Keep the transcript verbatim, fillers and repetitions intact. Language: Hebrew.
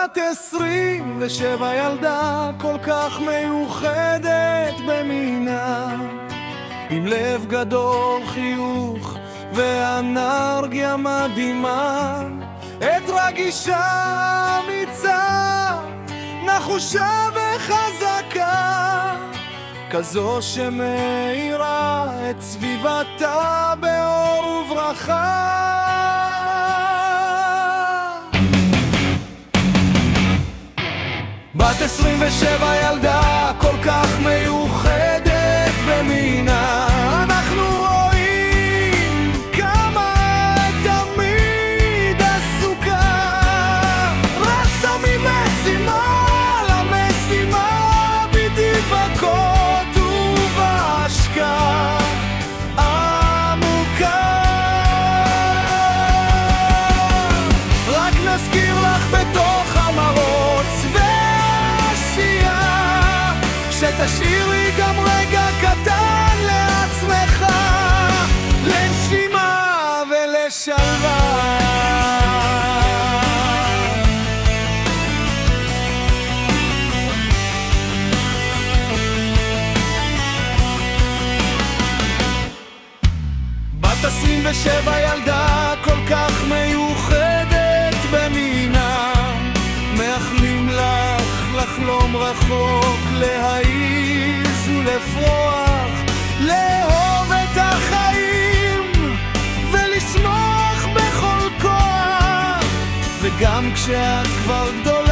בת עשרים ושבע, ילדה כל כך מיוחדת במינה, עם לב גדול, חיוך ואנרגיה מדהימה. את רגישה, אמיצה, נחושה וחזקה, כזו שמאירה את סביבתה באור וברכה. בת עשרים ושבע, ילדה כל כך מיוחדת במינה, אנחנו רואים כמה תמיד עסוקה, רצה ממשימה למשימה בדבקות ובהשקעה עמוקה. רק נזכיר לך בתוך המרוץ שתשאירי גם רגע קטן לעצמך, לנשימה ולשלווה. בת עשרים ושבע, ילדה כל כך מיוחדת במינה, מאחלים לך לחלום רחוק, להעיז ולפרוח, לאהוב את החיים ולשמוח בכל כוח, וגם כשאת כבר גדולה